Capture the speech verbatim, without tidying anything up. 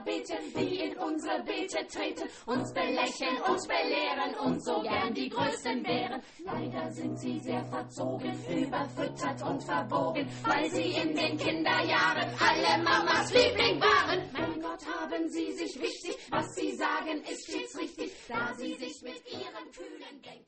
beten, die in unsere Beete treten, uns belächeln, uns belehren und so gern die Größten wären. Leider sind sie sehr verzogen, überfüttert und verbogen, weil sie in den Kinderjahren alle Mamas Liebling waren. Mein Gott, haben sie sich wichtig, was sie sagen ist stets richtig, da sie sich mit ihren kühlen Denken